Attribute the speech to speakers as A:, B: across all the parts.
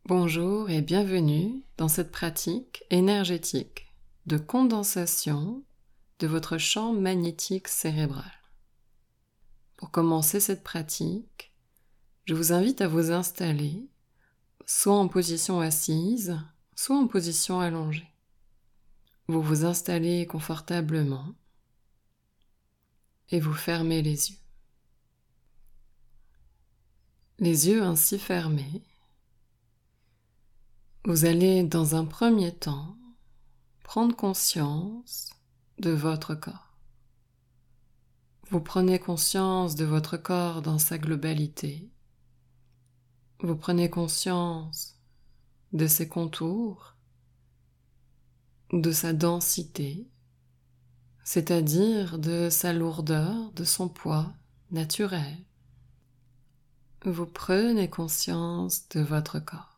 A: Bonjour et bienvenue dans cette pratique énergétique de condensation de votre champ magnétique cérébral. Pour commencer cette pratique, je vous invite à vous installer soit en position assise, soit en position allongée. Vous vous installez confortablement et vous fermez les yeux. Les yeux ainsi fermés, vous allez dans un premier temps prendre conscience de votre corps. Vous prenez conscience de votre corps dans sa globalité. Vous prenez conscience de ses contours, de sa densité, c'est-à-dire de sa lourdeur, de son poids naturel. Vous prenez conscience de votre corps.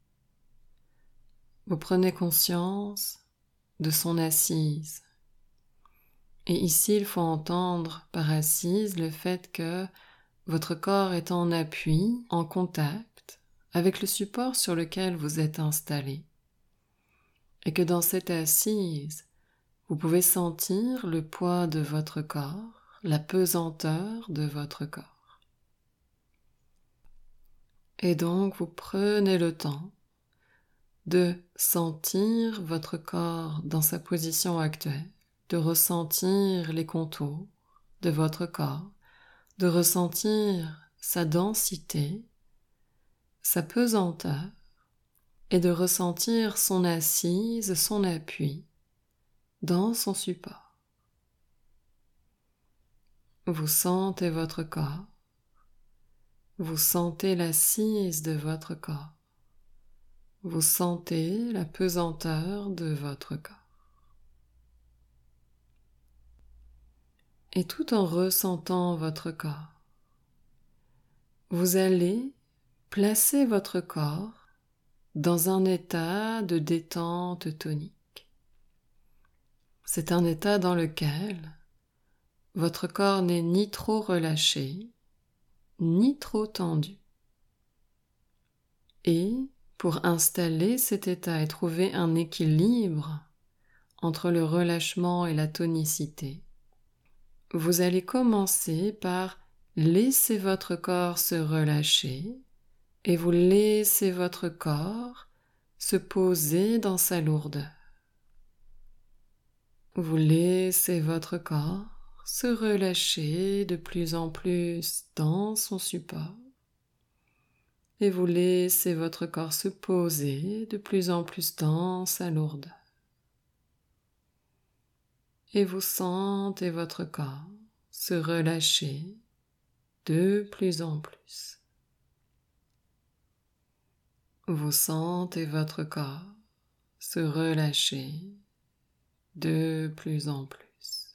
A: Vous prenez conscience de son assise. Et ici, il faut entendre par assise le fait que votre corps est en appui, en contact avec le support sur lequel vous êtes installé. Et que dans cette assise, vous pouvez sentir le poids de votre corps, la pesanteur de votre corps. Et donc, vous prenez le temps de sentir votre corps dans sa position actuelle, de ressentir les contours de votre corps, de ressentir sa densité, sa pesanteur, et de ressentir son assise, son appui dans son support. Vous sentez votre corps, vous sentez l'assise de votre corps, vous sentez la pesanteur de votre corps. Et tout en ressentant votre corps, vous allez placer votre corps dans un état de détente tonique. C'est un état dans lequel votre corps n'est ni trop relâché, ni trop tendu. Et pour installer cet état et trouver un équilibre entre le relâchement et la tonicité, vous allez commencer par laisser votre corps se relâcher et vous laissez votre corps se poser dans sa lourdeur. Vous laissez votre corps se relâcher de plus en plus dans son support et vous laissez votre corps se poser de plus en plus dans sa lourdeur. Et vous sentez votre corps se relâcher de plus en plus. Vous sentez votre corps se relâcher de plus en plus.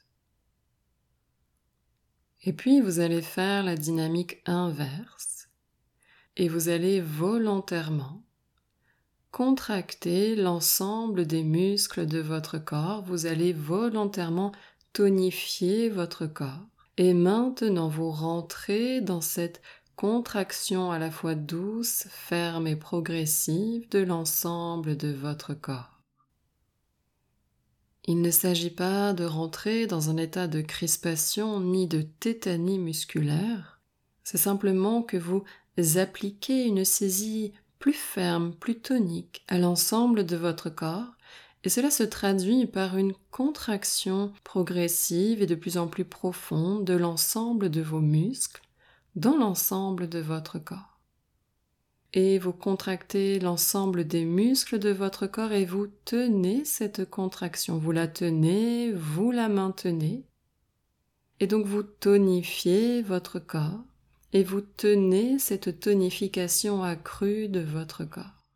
A: Et puis vous allez faire la dynamique inverse et vous allez volontairement contracter l'ensemble des muscles de votre corps. Vous allez volontairement tonifier votre corps. Et maintenant vous rentrez dans cette contraction à la fois douce, ferme et progressive de l'ensemble de votre corps. Il ne s'agit pas de rentrer dans un état de crispation ni de tétanie musculaire, c'est simplement que vous appliquez une saisie plus ferme, plus tonique à l'ensemble de votre corps, et cela se traduit par une contraction progressive et de plus en plus profonde de l'ensemble de vos muscles dans l'ensemble de votre corps. Et vous contractez l'ensemble des muscles de votre corps et vous tenez cette contraction. Vous la tenez, vous la maintenez. Et donc vous tonifiez votre corps et vous tenez cette tonification accrue de votre corps.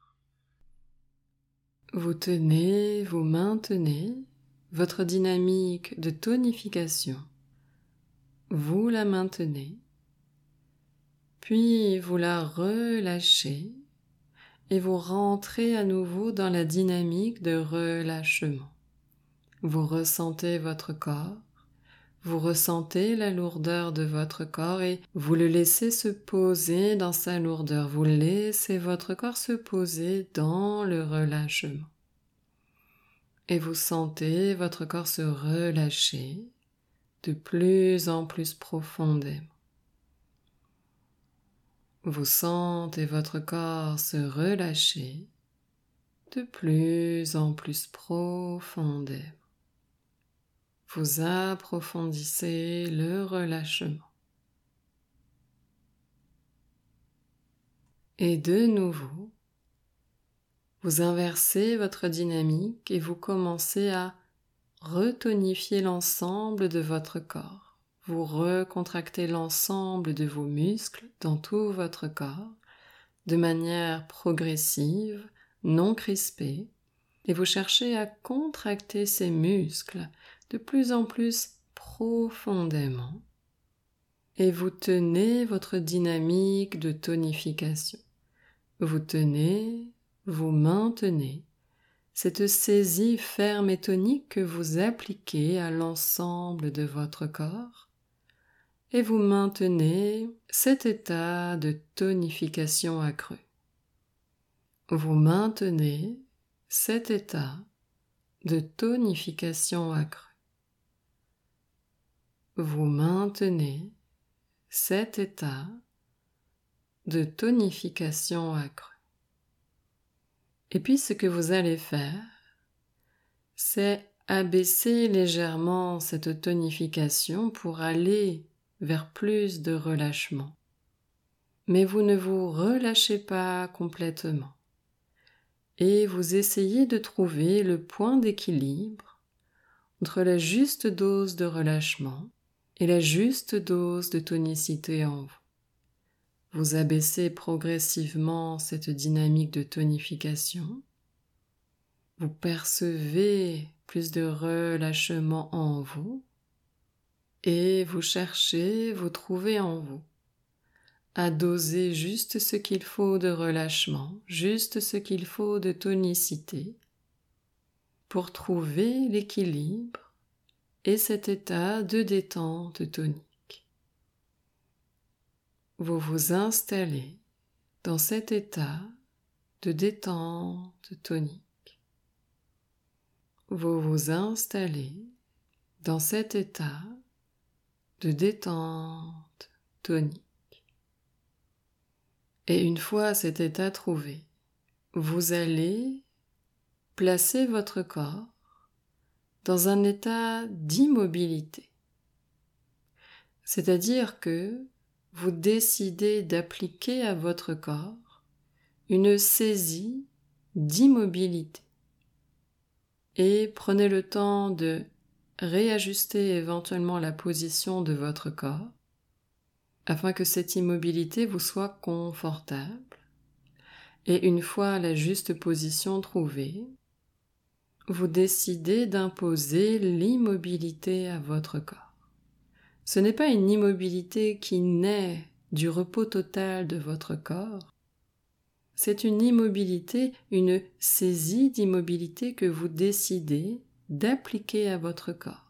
A: Vous tenez, vous maintenez votre dynamique de tonification. Vous la maintenez. Puis vous la relâchez et vous rentrez à nouveau dans la dynamique de relâchement. Vous ressentez votre corps, Vous ressentez la lourdeur de votre corps et vous le laissez se poser dans sa lourdeur. Vous laissez votre corps se poser dans le relâchement. Et vous sentez votre corps se relâcher de plus en plus profondément. Vous sentez votre corps se relâcher de plus en plus profondément. Vous approfondissez le relâchement. Et de nouveau, vous inversez votre dynamique et vous commencez à retonifier l'ensemble de votre corps. Vous recontractez l'ensemble de vos muscles dans tout votre corps de manière progressive, non crispée, et vous cherchez à contracter ces muscles de plus en plus profondément et vous tenez votre dynamique de tonification. Vous tenez, vous maintenez cette saisie ferme et tonique que vous appliquez à l'ensemble de votre corps et vous maintenez cet état de tonification accrue. Vous maintenez cet état de tonification accrue. Vous maintenez cet état de tonification accrue. Et puis ce que vous allez faire, c'est abaisser légèrement cette tonification pour aller vers plus de relâchement. Mais vous ne vous relâchez pas complètement. Et vous essayez de trouver le point d'équilibre entre la juste dose de relâchement et la juste dose de tonicité en vous. Vous abaissez progressivement cette dynamique de tonification. Vous percevez plus de relâchement en vous et vous cherchez, vous trouvez en vous à doser juste ce qu'il faut de relâchement, juste ce qu'il faut de tonicité pour trouver l'équilibre et cet état de détente tonique. Vous vous installez dans cet état de détente tonique. Vous vous installez dans cet état de détente tonique. Et une fois cet état trouvé, vous allez placer votre corps dans un état d'immobilité. C'est-à-dire que vous décidez d'appliquer à votre corps une saisie d'immobilité. Et prenez le temps de réajuster éventuellement la position de votre corps afin que cette immobilité vous soit confortable. Et une fois la juste position trouvée, vous décidez d'imposer l'immobilité à votre corps. Ce n'est pas une immobilité qui naît du repos total de votre corps. C'est une immobilité, une saisie d'immobilité que vous décidez d'appliquer à votre corps.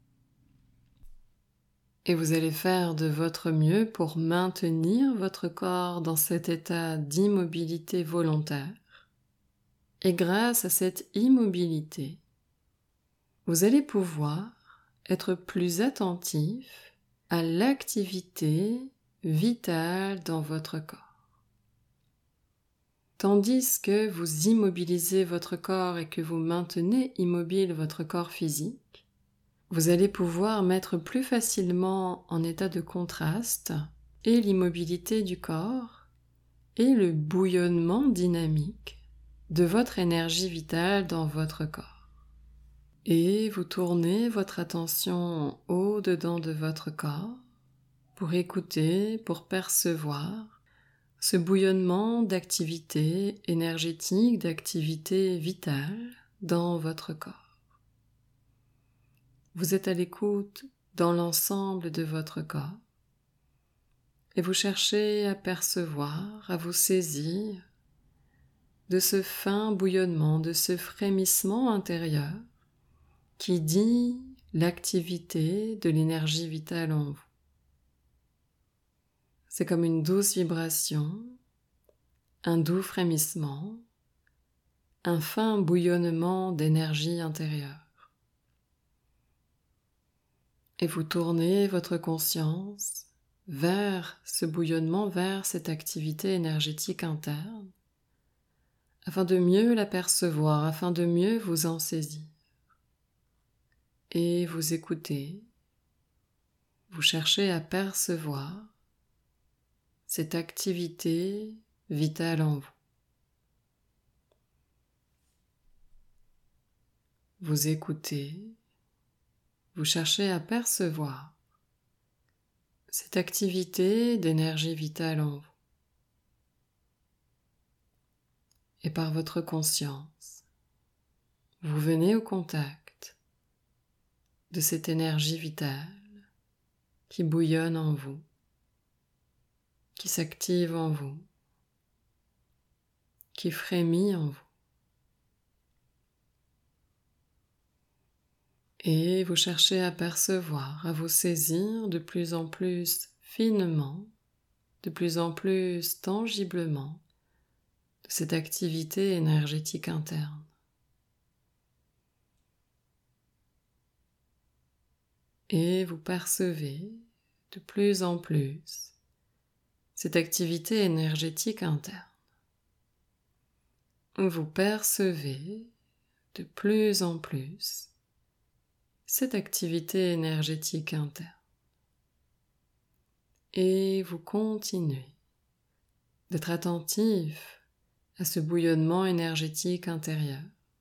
A: Et vous allez faire de votre mieux pour maintenir votre corps dans cet état d'immobilité volontaire. Et grâce à cette immobilité, vous allez pouvoir être plus attentif à l'activité vitale dans votre corps. Tandis que vous immobilisez votre corps et que vous maintenez immobile votre corps physique, vous allez pouvoir mettre plus facilement en état de contraste et l'immobilité du corps et le bouillonnement dynamique de votre énergie vitale dans votre corps. Et vous tournez votre attention au-dedans de votre corps pour écouter, pour percevoir ce bouillonnement d'activité énergétique, d'activité vitale dans votre corps. Vous êtes à l'écoute dans l'ensemble de votre corps et vous cherchez à percevoir, à vous saisir de ce fin bouillonnement, de ce frémissement intérieur qui dit l'activité de l'énergie vitale en vous. C'est comme une douce vibration, un doux frémissement, un fin bouillonnement d'énergie intérieure. Et vous tournez votre conscience vers ce bouillonnement, vers cette activité énergétique interne, afin de mieux l'apercevoir, afin de mieux vous en saisir. Et vous écoutez, vous cherchez à percevoir cette activité vitale en vous. Vous écoutez, vous cherchez à percevoir cette activité d'énergie vitale en vous. Et par votre conscience, vous venez au contact de cette énergie vitale qui bouillonne en vous, qui s'active en vous, qui frémit en vous. Et vous cherchez à percevoir, à vous saisir de plus en plus finement, de plus en plus tangiblement de cette activité énergétique interne. Et vous percevez de plus en plus cette activité énergétique interne. Vous percevez de plus en plus cette activité énergétique interne. Et vous continuez d'être attentif à ce bouillonnement énergétique intérieur.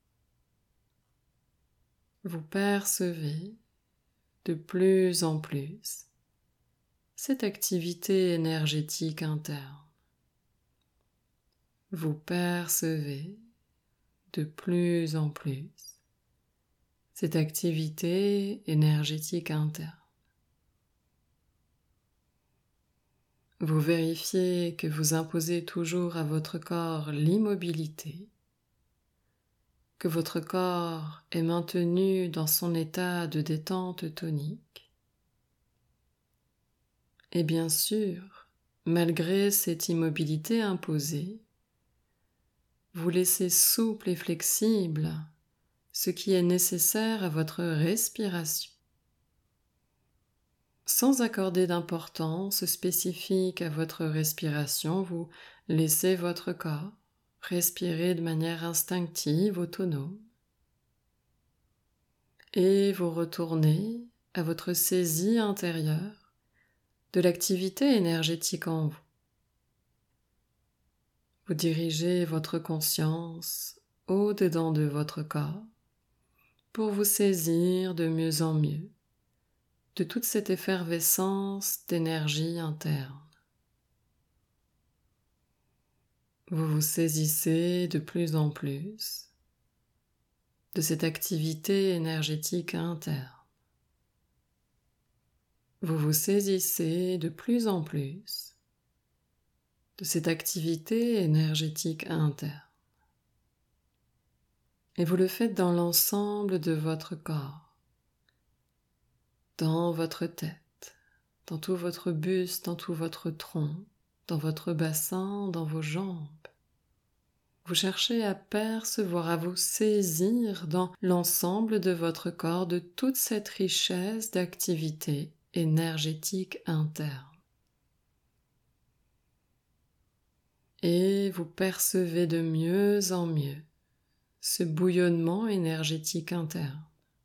A: Vous percevez de plus en plus cette activité énergétique interne. Vous percevez de plus en plus cette activité énergétique interne. Vous vérifiez que vous imposez toujours à votre corps l'immobilité, que votre corps est maintenu dans son état de détente tonique. Et bien sûr, malgré cette immobilité imposée, vous laissez souple et flexible ce qui est nécessaire à votre respiration. Sans accorder d'importance spécifique à votre respiration, vous laissez votre corps respirer de manière instinctive, autonome. Et vous retournez à votre saisie intérieure de l'activité énergétique en vous. Vous dirigez votre conscience au-dedans de votre corps pour vous saisir de mieux en mieux de toute cette effervescence d'énergie interne. Vous vous saisissez de plus en plus de cette activité énergétique interne. Vous vous saisissez de plus en plus de cette activité énergétique interne. Et vous le faites dans l'ensemble de votre corps, dans votre tête, dans tout votre buste, dans tout votre tronc, dans votre bassin, dans vos jambes. Vous cherchez à percevoir, à vous saisir dans l'ensemble de votre corps de toute cette richesse d'activité énergétique interne. Et vous percevez de mieux en mieux ce bouillonnement énergétique interne.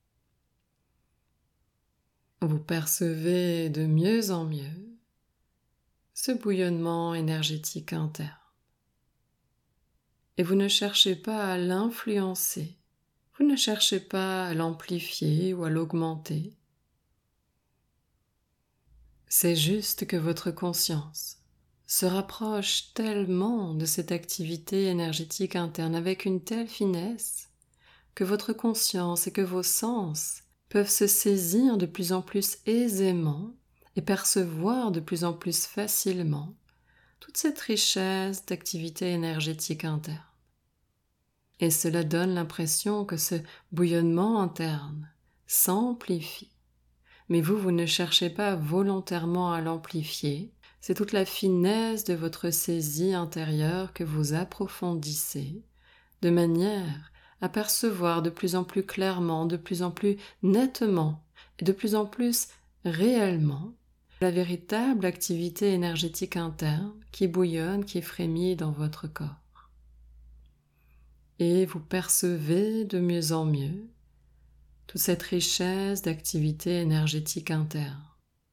A: Vous percevez de mieux en mieux ce bouillonnement énergétique interne. Et vous ne cherchez pas à l'influencer, vous ne cherchez pas à l'amplifier ou à l'augmenter. C'est juste que votre conscience se rapproche tellement de cette activité énergétique interne avec une telle finesse que votre conscience et que vos sens peuvent se saisir de plus en plus aisément et percevoir de plus en plus facilement toute cette richesse d'activité énergétique interne. Et cela donne l'impression que ce bouillonnement interne, s'amplifie. Mais vous ne cherchez pas volontairement à l'amplifier, c'est toute la finesse de votre saisie intérieure que vous approfondissez, de manière à percevoir de plus en plus clairement, de plus en plus nettement et de plus en plus réellement la véritable activité énergétique interne qui bouillonne, qui frémit dans votre corps. Et vous percevez de mieux en mieux toute cette richesse d'activité énergétique interne.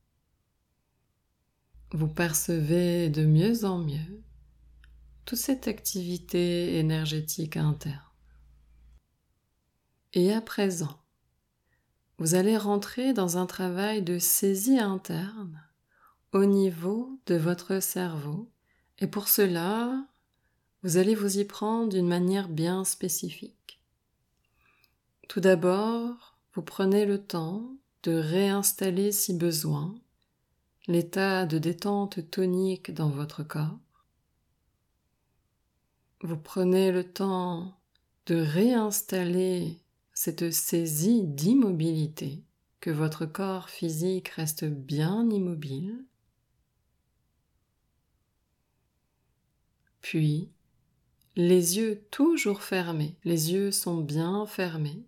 A: Vous percevez de mieux en mieux toute cette activité énergétique interne. Et à présent, vous allez rentrer dans un travail de saisie interne au niveau de votre cerveau. Et pour cela, vous allez vous y prendre d'une manière bien spécifique. Tout d'abord, vous prenez le temps de réinstaller si besoin l'état de détente tonique dans votre corps. Vous prenez le temps de réinstaller cette saisie d'immobilité, que votre corps physique reste bien immobile. Puis, les yeux toujours fermés, les yeux sont bien fermés.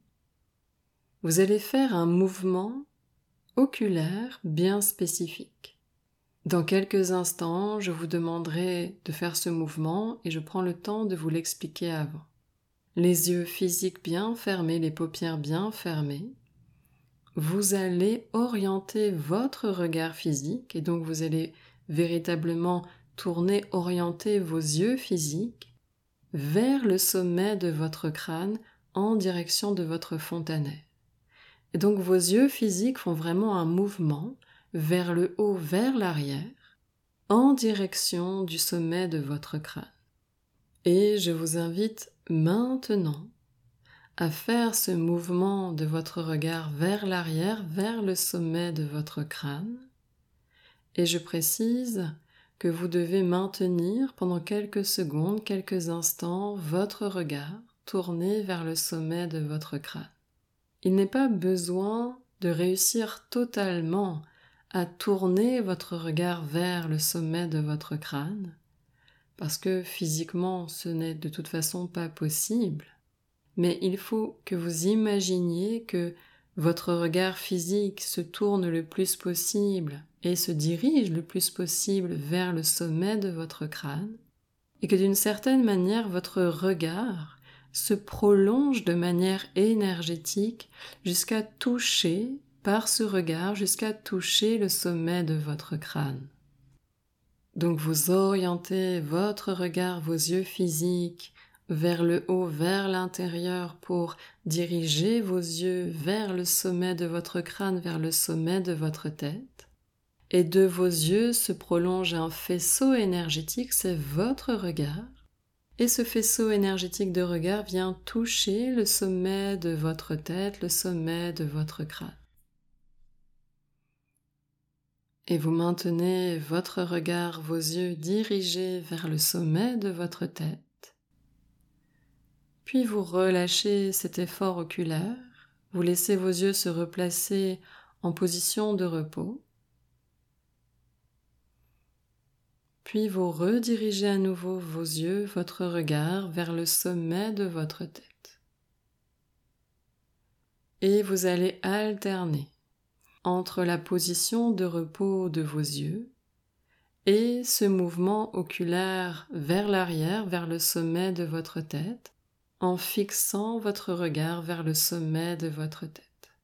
A: Vous allez faire un mouvement oculaire bien spécifique. Dans quelques instants, je vous demanderai de faire ce mouvement et je prends le temps de vous l'expliquer avant. Les yeux physiques bien fermés, les paupières bien fermées, vous allez orienter votre regard physique et donc vous allez véritablement orienter vos yeux physiques vers le sommet de votre crâne en direction de votre fontanelle. Et donc vos yeux physiques font vraiment un mouvement vers le haut, vers l'arrière, en direction du sommet de votre crâne. Et je vous invite maintenant à faire ce mouvement de votre regard vers l'arrière, vers le sommet de votre crâne. Et je précise que vous devez maintenir pendant quelques secondes, quelques instants, votre regard tourné vers le sommet de votre crâne. Il n'est pas besoin de réussir totalement à tourner votre regard vers le sommet de votre crâne, parce que physiquement ce n'est de toute façon pas possible, mais il faut que vous imaginiez que votre regard physique se tourne le plus possible et se dirige le plus possible vers le sommet de votre crâne, et que d'une certaine manière votre regard se prolonge de manière énergétique jusqu'à toucher, par ce regard, jusqu'à toucher le sommet de votre crâne. Donc vous orientez votre regard, vos yeux physiques, vers le haut, vers l'intérieur pour diriger vos yeux vers le sommet de votre crâne, vers le sommet de votre tête. Et de vos yeux se prolonge un faisceau énergétique, c'est votre regard. Et ce faisceau énergétique de regard vient toucher le sommet de votre tête, le sommet de votre crâne. Et vous maintenez votre regard, vos yeux dirigés vers le sommet de votre tête. Puis vous relâchez cet effort oculaire, vous laissez vos yeux se replacer en position de repos. Puis vous redirigez à nouveau vos yeux, votre regard vers le sommet de votre tête. Et vous allez alterner entre la position de repos de vos yeux et ce mouvement oculaire vers l'arrière, vers le sommet de votre tête, en fixant votre regard vers le sommet de votre tête.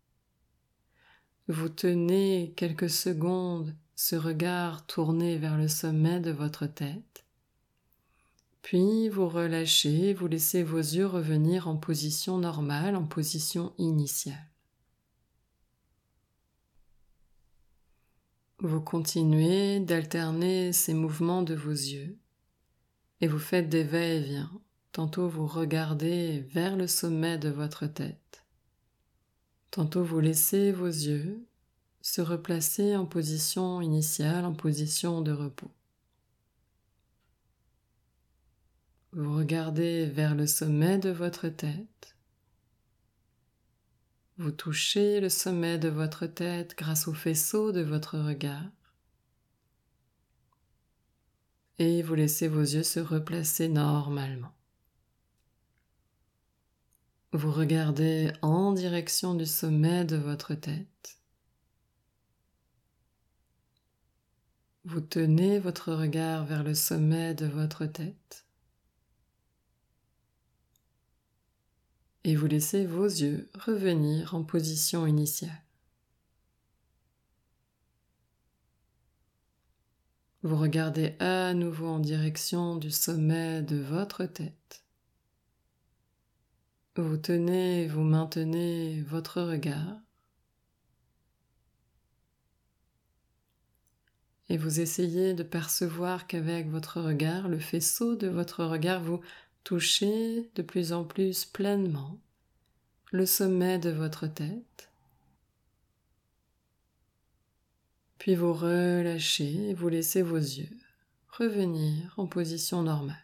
A: Vous tenez quelques secondes ce regard tourné vers le sommet de votre tête, puis vous relâchez, vous laissez vos yeux revenir en position normale, en position initiale. Vous continuez d'alterner ces mouvements de vos yeux et vous faites des va-et-vient. Tantôt vous regardez vers le sommet de votre tête, tantôt vous laissez vos yeux se replacer en position initiale, en position de repos. Vous regardez vers le sommet de votre tête, Vous touchez le sommet de votre tête grâce au faisceau de votre regard. Et vous laissez vos yeux se replacer normalement. Vous regardez en direction du sommet de votre tête. Vous tenez votre regard vers le sommet de votre tête. Et vous laissez vos yeux revenir en position initiale. Vous regardez à nouveau en direction du sommet de votre tête. Vous tenez et vous maintenez votre regard. Et vous essayez de percevoir qu'avec votre regard, le faisceau de votre regard, vous touchez de plus en plus pleinement le sommet de votre tête. Puis vous relâchez et vous laissez vos yeux revenir en position normale.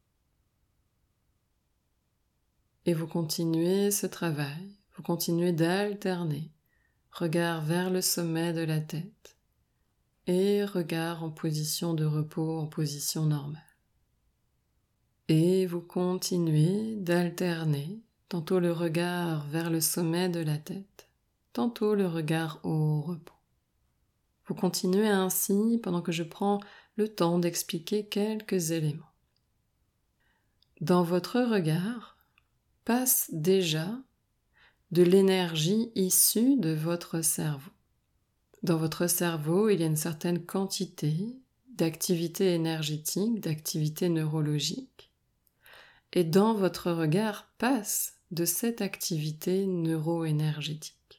A: Et vous continuez ce travail, vous continuez d'alterner regard vers le sommet de la tête et regard en position de repos, en position normale. Et vous continuez d'alterner tantôt le regard vers le sommet de la tête, tantôt le regard au repos. Vous continuez ainsi pendant que je prends le temps d'expliquer quelques éléments. Dans votre regard passe déjà de l'énergie issue de votre cerveau. Dans votre cerveau, il y a une certaine quantité d'activité énergétique, d'activité neurologique. Et dans votre regard passe de cette activité neuro-énergétique.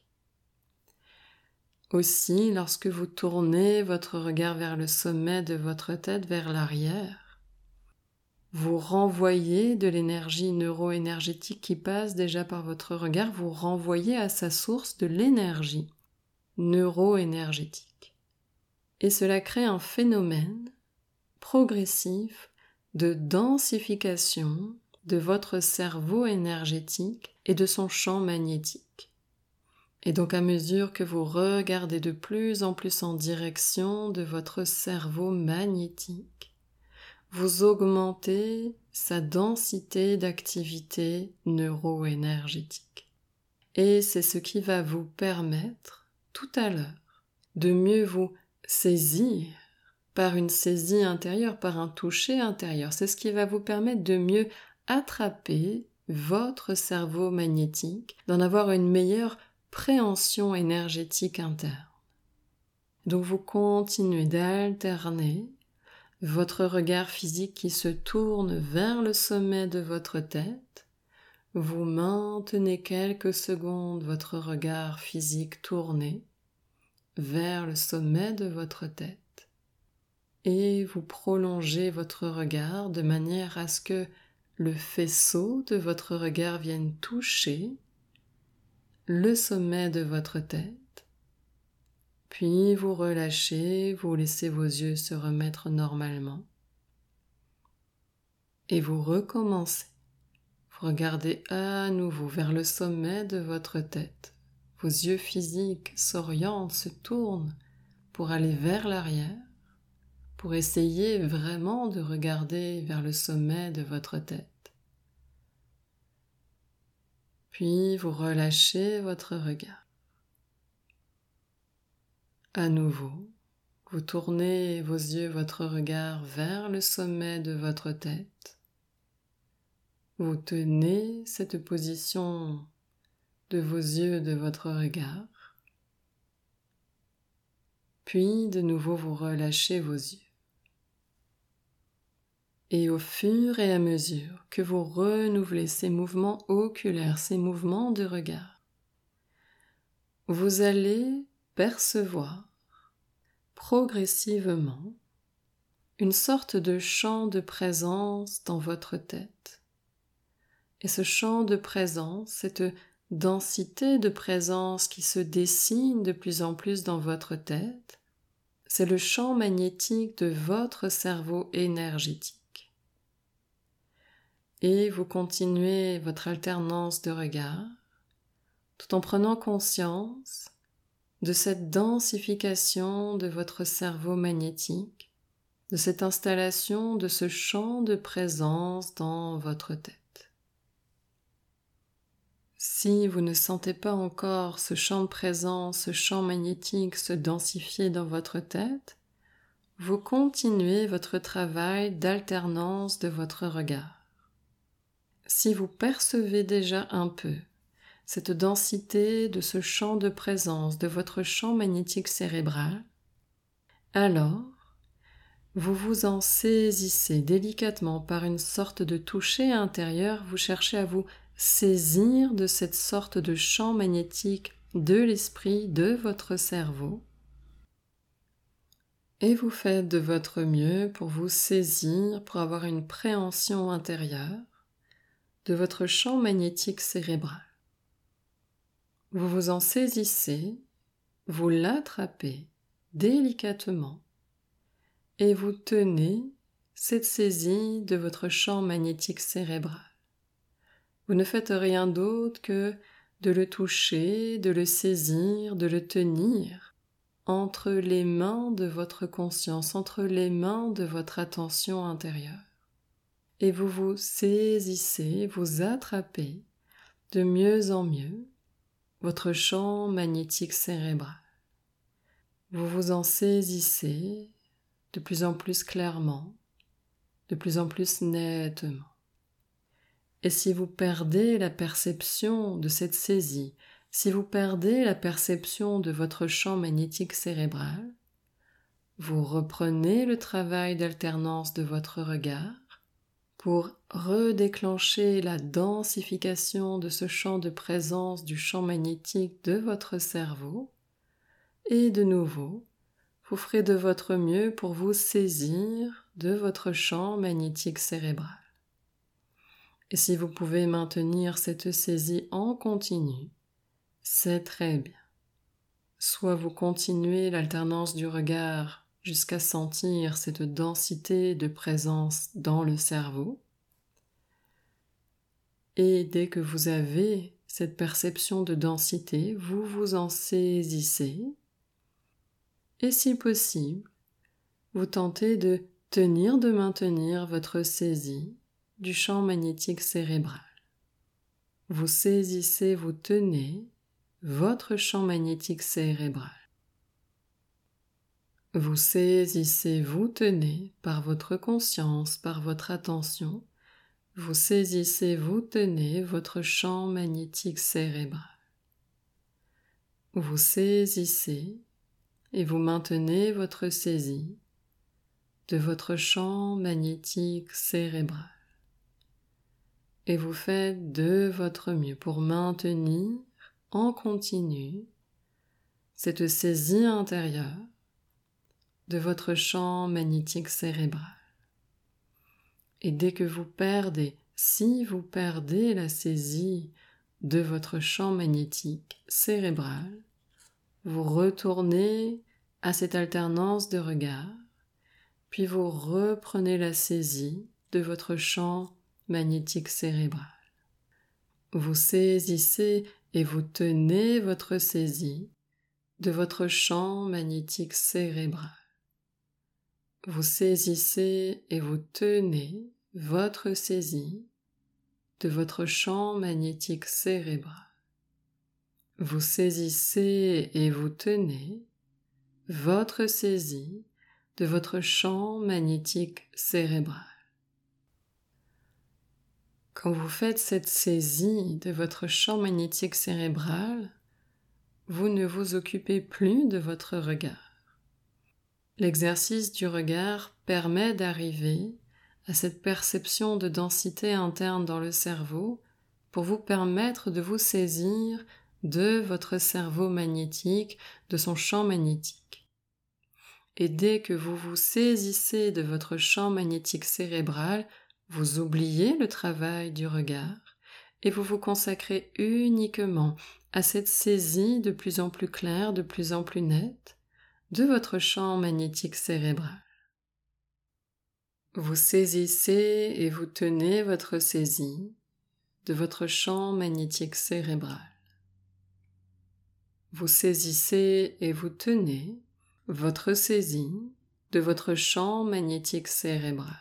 A: Aussi, lorsque vous tournez votre regard vers le sommet de votre tête, vers l'arrière, vous renvoyez de l'énergie neuro-énergétique qui passe déjà par votre regard, vous renvoyez à sa source de l'énergie neuro-énergétique. Et cela crée un phénomène progressif de densification de votre cerveau énergétique et de son champ magnétique. Et donc à mesure que vous regardez de plus en plus en direction de votre cerveau magnétique, vous augmentez sa densité d'activité neuro-énergétique. Et c'est ce qui va vous permettre, tout à l'heure, de mieux vous saisir par une saisie intérieure, par un toucher intérieur. C'est ce qui va vous permettre de mieux attraper votre cerveau magnétique, d'en avoir une meilleure préhension énergétique interne. Donc vous continuez d'alterner votre regard physique qui se tourne vers le sommet de votre tête. Vous maintenez quelques secondes votre regard physique tourné vers le sommet de votre tête et vous prolongez votre regard de manière à ce que le faisceau de votre regard vienne toucher le sommet de votre tête. Puis vous relâchez, vous laissez vos yeux se remettre normalement. Et vous recommencez. Vous regardez à nouveau vers le sommet de votre tête. Vos yeux physiques s'orientent, se tournent pour aller vers l'arrière, pour essayer vraiment de regarder vers le sommet de votre tête. Puis vous relâchez votre regard. À nouveau, vous tournez vos yeux, votre regard vers le sommet de votre tête. Vous tenez cette position de vos yeux, de votre regard. Puis de nouveau vous relâchez vos yeux. Et au fur et à mesure que vous renouvelez ces mouvements oculaires, ces mouvements de regard, vous allez percevoir progressivement une sorte de champ de présence dans votre tête. Et ce champ de présence, cette densité de présence qui se dessine de plus en plus dans votre tête, c'est le champ magnétique de votre cerveau énergétique. Et vous continuez votre alternance de regard tout en prenant conscience de cette densification de votre cerveau magnétique, de cette installation de ce champ de présence dans votre tête. Si vous ne sentez pas encore ce champ de présence, ce champ magnétique se densifier dans votre tête, vous continuez votre travail d'alternance de votre regard. Si vous percevez déjà un peu cette densité de ce champ de présence, de votre champ magnétique cérébral, alors vous vous en saisissez délicatement par une sorte de toucher intérieur, vous cherchez à vous saisir de cette sorte de champ magnétique de l'esprit, de votre cerveau, et vous faites de votre mieux pour vous saisir, pour avoir une préhension intérieure de votre champ magnétique cérébral. Vous vous en saisissez, vous l'attrapez délicatement et vous tenez cette saisie de votre champ magnétique cérébral. Vous ne faites rien d'autre que de le toucher, de le saisir, de le tenir entre les mains de votre conscience, entre les mains de votre attention intérieure. Et vous vous saisissez, vous attrapez de mieux en mieux votre champ magnétique cérébral. Vous vous en saisissez de plus en plus clairement, de plus en plus nettement. Et si vous perdez la perception de cette saisie, si vous perdez la perception de votre champ magnétique cérébral, vous reprenez le travail d'alternance de votre regard pour redéclencher la densification de ce champ de présence du champ magnétique de votre cerveau et de nouveau, vous ferez de votre mieux pour vous saisir de votre champ magnétique cérébral. Et si vous pouvez maintenir cette saisie en continu, c'est très bien. Soit vous continuez l'alternance du regard jusqu'à sentir cette densité de présence dans le cerveau, et dès que vous avez cette perception de densité, vous vous en saisissez, et si possible, vous tentez de maintenir votre saisie du champ magnétique cérébral. Vous saisissez, vous tenez votre champ magnétique cérébral. Vous saisissez, vous tenez par votre conscience, par votre attention, vous saisissez, vous tenez votre champ magnétique cérébral. Vous saisissez et vous maintenez votre saisie de votre champ magnétique cérébral. Et vous faites de votre mieux pour maintenir en continu cette saisie intérieure de votre champ magnétique cérébral. Et dès que vous perdez, si vous perdez la saisie de votre champ magnétique cérébral, vous retournez à cette alternance de regard, puis vous reprenez la saisie de votre champ magnétique cérébral. Vous saisissez et vous tenez votre saisie de votre champ magnétique cérébral. Vous saisissez et vous tenez votre saisie de votre champ magnétique cérébral. Vous saisissez et vous tenez votre saisie de votre champ magnétique cérébral. Quand vous faites cette saisie de votre champ magnétique cérébral, vous ne vous occupez plus de votre regard. L'exercice du regard permet d'arriver à cette perception de densité interne dans le cerveau pour vous permettre de vous saisir de votre cerveau magnétique, de son champ magnétique. Et dès que vous vous saisissez de votre champ magnétique cérébral, vous oubliez le travail du regard et vous vous consacrez uniquement à cette saisie de plus en plus claire, de plus en plus nette de votre champ magnétique cérébral. Vous saisissez et vous tenez votre saisie de votre champ magnétique cérébral. Vous saisissez et vous tenez votre saisie de votre champ magnétique cérébral.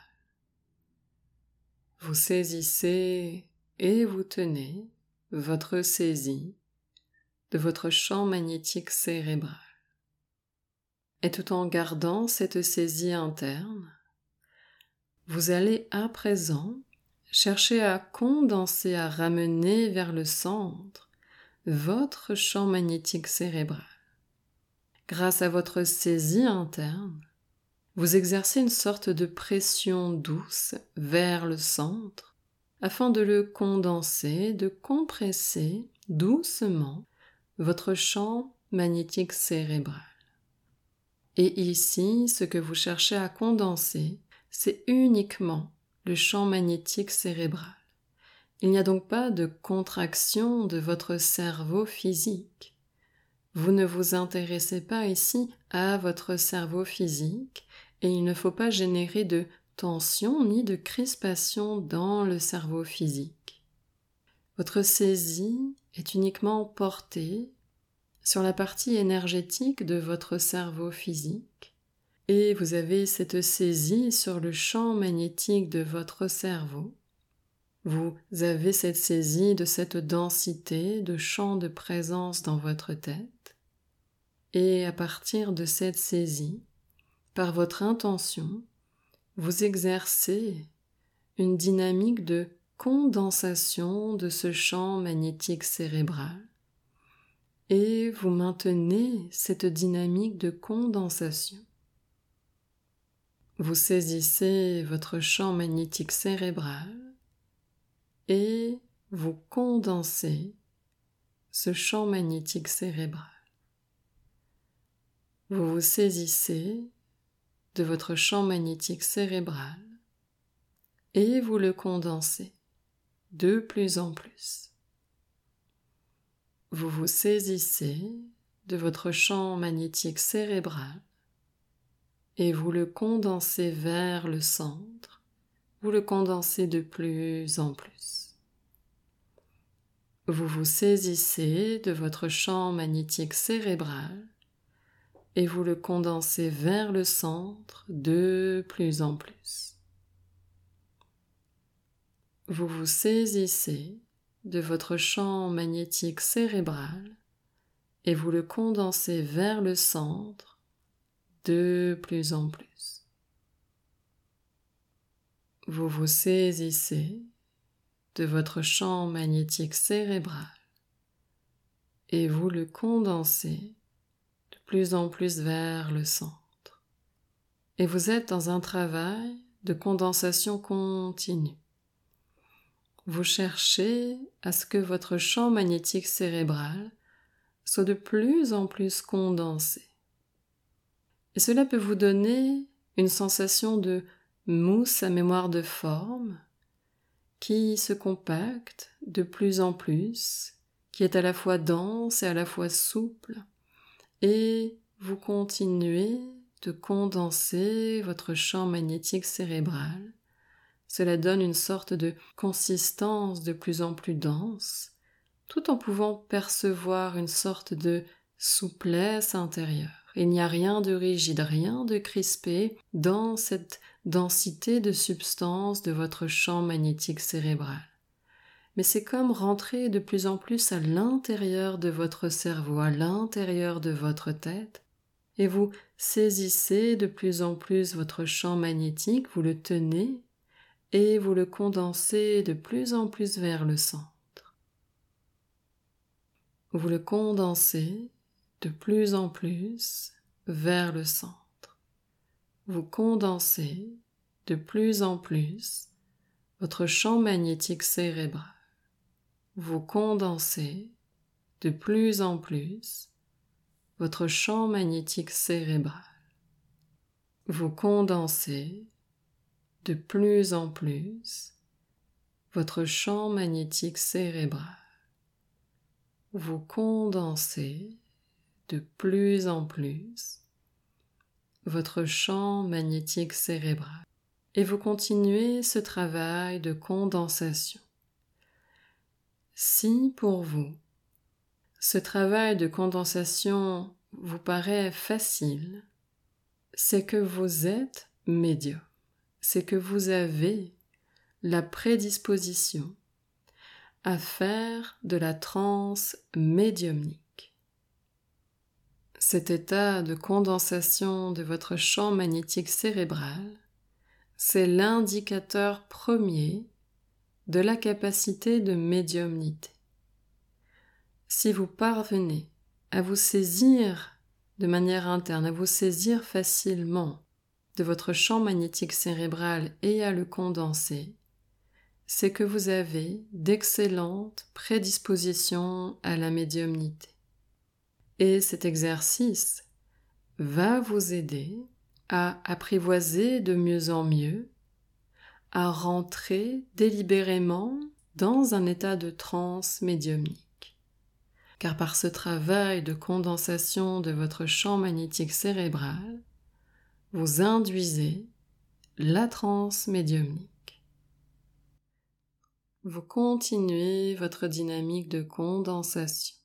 A: Vous saisissez et vous tenez votre saisie de votre champ magnétique cérébral. Et tout en gardant cette saisie interne, vous allez à présent chercher à condenser, à ramener vers le centre votre champ magnétique cérébral. Grâce à votre saisie interne, vous exercez une sorte de pression douce vers le centre afin de le condenser, de compresser doucement votre champ magnétique cérébral. Et ici, ce que vous cherchez à condenser, c'est uniquement le champ magnétique cérébral. Il n'y a donc pas de contraction de votre cerveau physique. Vous ne vous intéressez pas ici à votre cerveau physique et il ne faut pas générer de tension ni de crispation dans le cerveau physique. Votre saisie est uniquement portée sur la partie énergétique de votre cerveau physique et vous avez cette saisie sur le champ magnétique de votre cerveau. Vous avez cette saisie de cette densité de champ de présence dans votre tête et à partir de cette saisie, par votre intention, vous exercez une dynamique de condensation de ce champ magnétique cérébral et vous maintenez cette dynamique de condensation. Vous saisissez votre champ magnétique cérébral et vous condensez ce champ magnétique cérébral. Vous vous saisissez de votre champ magnétique cérébral et vous le condensez de plus en plus. Vous vous saisissez de votre champ magnétique cérébral et vous le condensez vers le centre, vous le condensez de plus en plus. Vous vous saisissez de votre champ magnétique cérébral et vous le condensez vers le centre de plus en plus. Vous vous saisissez de votre champ magnétique cérébral et vous le condensez vers le centre de plus en plus. Vous vous saisissez de votre champ magnétique cérébral et vous le condensez de plus en plus vers le centre. Et vous êtes dans un travail de condensation continue. Vous cherchez à ce que votre champ magnétique cérébral soit de plus en plus condensé. Et cela peut vous donner une sensation de mousse à mémoire de forme qui se compacte de plus en plus, qui est à la fois dense et à la fois souple, et vous continuez de condenser votre champ magnétique cérébral. Cela donne une sorte de consistance de plus en plus dense, tout en pouvant percevoir une sorte de souplesse intérieure. Il n'y a rien de rigide, rien de crispé dans cette densité de substance de votre champ magnétique cérébral. Mais c'est comme rentrer de plus en plus à l'intérieur de votre cerveau, à l'intérieur de votre tête, et vous saisissez de plus en plus votre champ magnétique, vous le tenez, et vous le condensez de plus en plus vers le centre. Vous le condensez de plus en plus vers le centre. Vous condensez de plus en plus votre champ magnétique cérébral. Vous condensez de plus en plus votre champ magnétique cérébral. Vous condensez de plus en plus votre champ magnétique cérébral. Vous condensez de plus en plus votre champ magnétique cérébral. Et vous continuez ce travail de condensation. Si pour vous, ce travail de condensation vous paraît facile, c'est que vous êtes médium, c'est que vous avez la prédisposition à faire de la transe médiumnique. Cet état de condensation de votre champ magnétique cérébral, c'est l'indicateur premier de la capacité de médiumnité. Si vous parvenez à vous saisir de manière interne, à vous saisir facilement de votre champ magnétique cérébral et à le condenser, c'est que vous avez d'excellentes prédispositions à la médiumnité. Et cet exercice va vous aider à apprivoiser de mieux en mieux, à rentrer délibérément dans un état de transe médiumnique. Car par ce travail de condensation de votre champ magnétique cérébral, vous induisez la transe médiumnique. Vous continuez votre dynamique de condensation.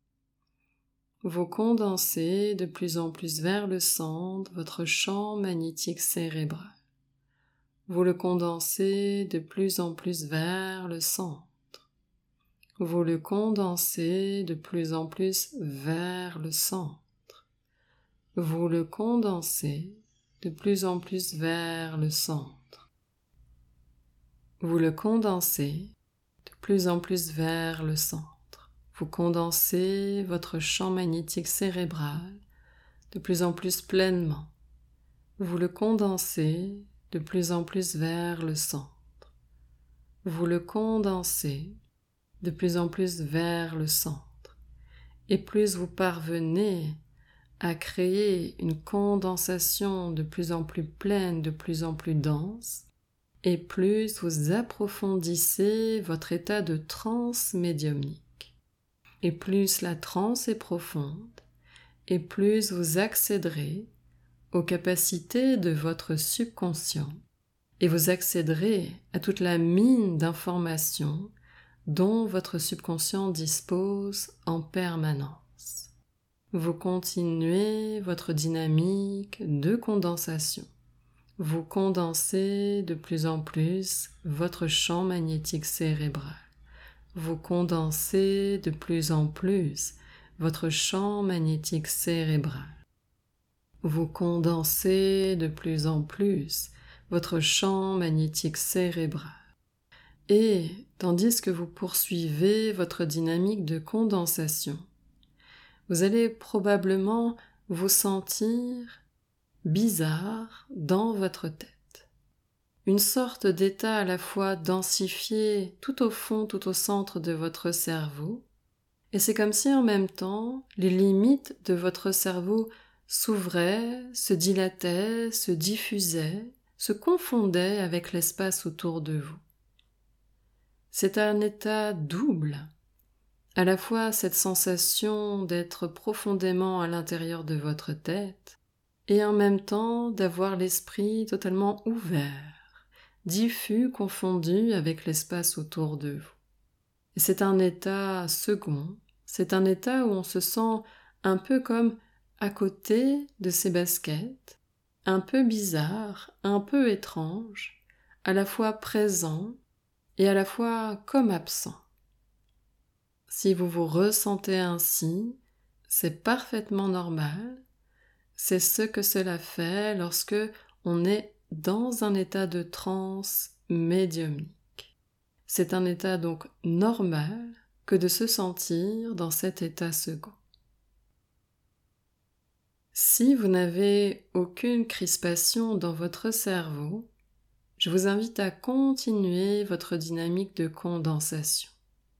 A: Vous condensez de plus en plus vers le centre votre champ magnétique cérébral. Vous le condensez de plus en plus vers le centre. Vous le condensez de plus en plus vers le centre. Vous le condensez de plus en plus vers le centre. Vous le condensez de plus en plus vers le centre. Vous condensez votre champ magnétique cérébral de plus en plus pleinement. Vous le condensez de plus en plus vers le centre. Vous le condensez de plus en plus vers le centre. Et plus vous parvenez à créer une condensation de plus en plus pleine, de plus en plus dense, et plus vous approfondissez votre état de transe médiumnique. Et plus la transe est profonde, et plus vous accéderez aux capacités de votre subconscient, et vous accéderez à toute la mine d'informations dont votre subconscient dispose en permanence. Vous continuez votre dynamique de condensation. Vous condensez de plus en plus votre champ magnétique cérébral. Vous condensez de plus en plus votre champ magnétique cérébral. Vous condensez de plus en plus votre champ magnétique cérébral. Et tandis que vous poursuivez votre dynamique de condensation, vous allez probablement vous sentir bizarre dans votre tête. Une sorte d'état à la fois densifié tout au fond, tout au centre de votre cerveau, et c'est comme si en même temps les limites de votre cerveau s'ouvraient, se dilataient, se diffusaient, se confondaient avec l'espace autour de vous. C'est un état double, à la fois cette sensation d'être profondément à l'intérieur de votre tête et en même temps d'avoir l'esprit totalement ouvert, diffus, confondu avec l'espace autour de vous. Et c'est un état second, c'est un état où on se sent un peu comme à côté de ses baskets, un peu bizarre, un peu étrange, à la fois présent et à la fois comme absent. Si vous vous ressentez ainsi, c'est parfaitement normal. C'est ce que cela fait lorsque on est dans un état de transe médiumnique. C'est un état donc normal que de se sentir dans cet état second. Si vous n'avez aucune crispation dans votre cerveau, je vous invite à continuer votre dynamique de condensation.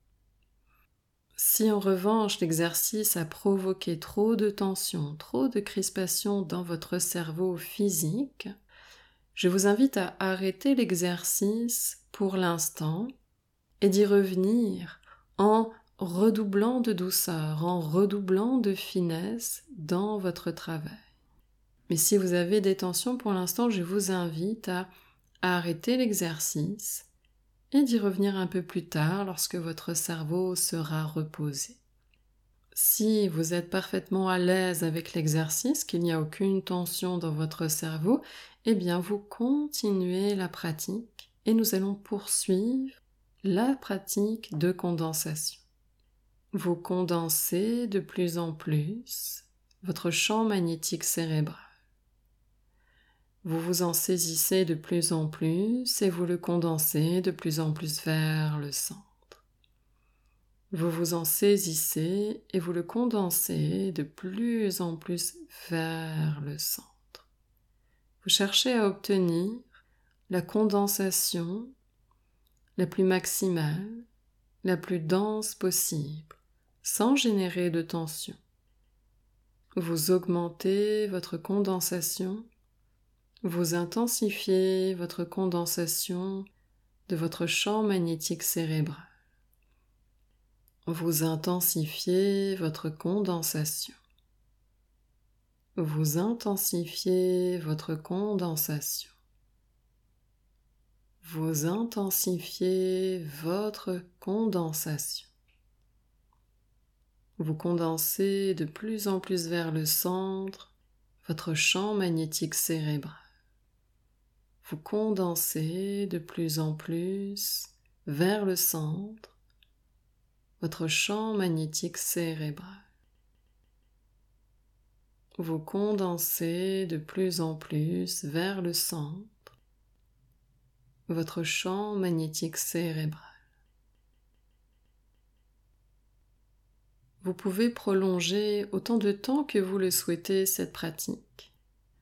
A: Si en revanche l'exercice a provoqué trop de tension, trop de crispation dans votre cerveau physique, je vous invite à arrêter l'exercice pour l'instant et d'y revenir en redoublant de douceur, en redoublant de finesse dans votre travail. Mais si vous avez des tensions pour l'instant, je vous invite à arrêter l'exercice et d'y revenir un peu plus tard lorsque votre cerveau sera reposé. Si vous êtes parfaitement à l'aise avec l'exercice, qu'il n'y a aucune tension dans votre cerveau, eh bien vous continuez la pratique et nous allons poursuivre la pratique de condensation. Vous condensez de plus en plus votre champ magnétique cérébral. Vous vous en saisissez de plus en plus et vous le condensez de plus en plus vers le centre. Vous vous en saisissez et vous le condensez de plus en plus vers le centre. Vous cherchez à obtenir la condensation la plus maximale, la plus dense possible, sans générer de tension. Vous augmentez votre condensation, vous intensifiez votre condensation de votre champ magnétique cérébral. Vous intensifiez votre condensation. Vous intensifiez votre condensation. Vous intensifiez votre condensation. Vous condensez de plus en plus vers le centre votre champ magnétique cérébral. Vous condensez de plus en plus vers le centre votre champ magnétique cérébral. Vous condensez de plus en plus vers le centre votre champ magnétique cérébral. Vous pouvez prolonger autant de temps que vous le souhaitez cette pratique.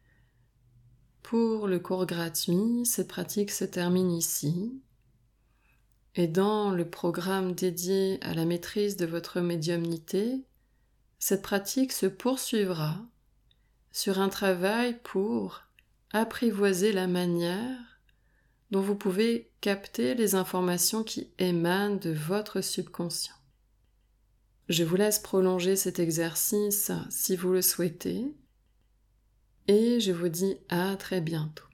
A: Pour le cours gratuit, cette pratique se termine ici. Et dans le programme dédié à la maîtrise de votre médiumnité, cette pratique se poursuivra sur un travail pour apprivoiser la manière dont vous pouvez capter les informations qui émanent de votre subconscient. Je vous laisse prolonger cet exercice si vous le souhaitez et je vous dis à très bientôt.